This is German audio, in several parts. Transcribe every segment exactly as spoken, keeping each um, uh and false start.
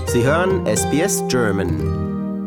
Sie hören S B S German.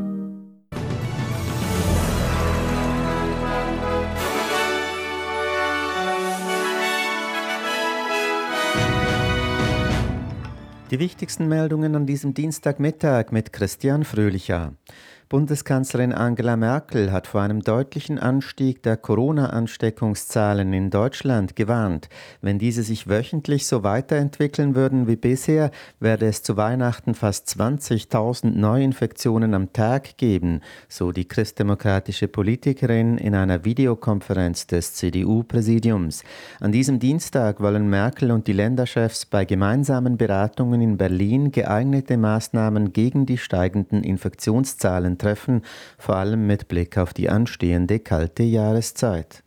Die wichtigsten Meldungen an diesem Dienstagmittag mit Christian Fröhlicher. Bundeskanzlerin Angela Merkel hat vor einem deutlichen Anstieg der Corona-Ansteckungszahlen in Deutschland gewarnt. Wenn diese sich wöchentlich so weiterentwickeln würden wie bisher, werde es zu Weihnachten fast zwanzigtausend Neuinfektionen am Tag geben, so die christdemokratische Politikerin in einer Videokonferenz des C D U-Präsidiums. An diesem Dienstag wollen Merkel und die Länderchefs bei gemeinsamen Beratungen in Berlin geeignete Maßnahmen gegen die steigenden Infektionszahlen treffen, vor allem mit Blick auf die anstehende kalte Jahreszeit.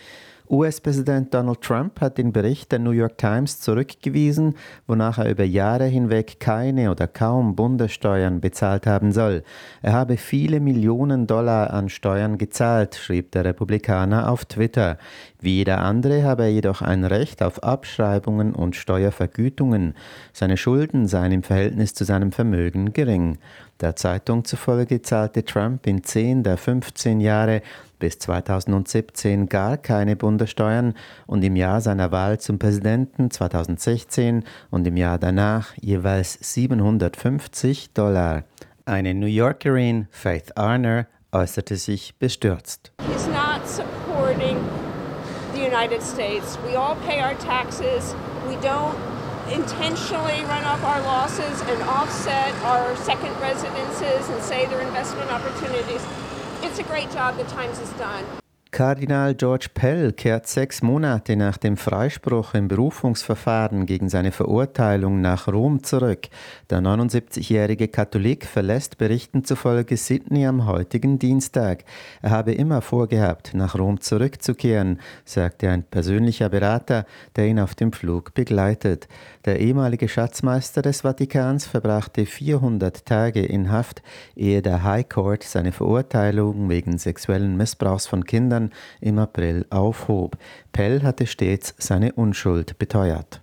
U S-Präsident Donald Trump hat den Bericht der New York Times zurückgewiesen, wonach er über Jahre hinweg keine oder kaum Bundessteuern bezahlt haben soll. Er habe viele Millionen Dollar an Steuern gezahlt, schrieb der Republikaner auf Twitter. Wie jeder andere habe er jedoch ein Recht auf Abschreibungen und Steuervergütungen. Seine Schulden seien im Verhältnis zu seinem Vermögen gering. Der Zeitung zufolge zahlte Trump in zehn der fünfzehn Jahre bis zweitausendsiebzehn gar keine Bundessteuern und im Jahr seiner Wahl zum Präsidenten zweitausendsechzehn und im Jahr danach jeweils siebenhundertfünfzig Dollar. Eine New Yorkerin, Faith Arner, äußerte sich bestürzt. He's not supporting the United States. We all pay our taxes. We don't intentionally run up our losses and offset our second residences and say they're investment opportunities. It's a great job the Times has done. Kardinal George Pell kehrt sechs Monate nach dem Freispruch im Berufungsverfahren gegen seine Verurteilung nach Rom zurück. Der neunundsiebzigjährige Katholik verlässt Berichten zufolge Sydney am heutigen Dienstag. Er habe immer vorgehabt, nach Rom zurückzukehren, sagte ein persönlicher Berater, der ihn auf dem Flug begleitet. Der ehemalige Schatzmeister des Vatikans verbrachte vierhundert Tage in Haft, ehe der High Court seine Verurteilung wegen sexuellen Missbrauchs von Kindern im April aufhob. Pell hatte stets seine Unschuld beteuert.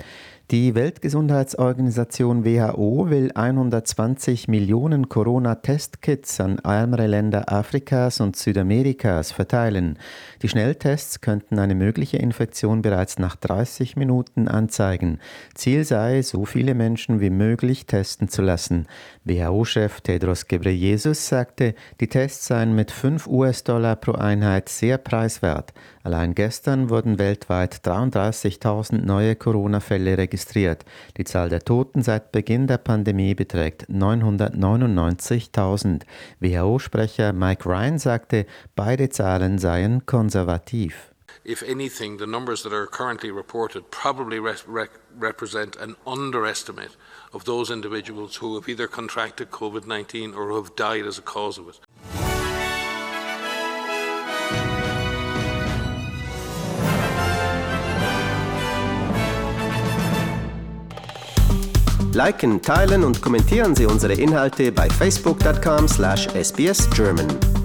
Die Weltgesundheitsorganisation W H O will hundertzwanzig Millionen Corona-Testkits an ärmere Länder Afrikas und Südamerikas verteilen. Die Schnelltests könnten eine mögliche Infektion bereits nach dreißig Minuten anzeigen. Ziel sei, so viele Menschen wie möglich testen zu lassen. W H O-Chef Tedros Ghebreyesus sagte, die Tests seien mit fünf US-Dollar pro Einheit sehr preiswert. Allein gestern wurden weltweit dreiunddreißigtausend neue Corona-Fälle registriert. Die Zahl der Toten seit Beginn der Pandemie beträgt neunhundertneunundneunzigtausend. W H O-Sprecher Mike Ryan sagte, beide Zahlen seien konservativ. If anything, the numbers that are currently reported probably re- re- represent an underestimate of those individuals who have either contracted COVID nineteen or who have died as a cause of it. Liken, teilen und kommentieren Sie unsere Inhalte bei facebook dot com slash S B S German.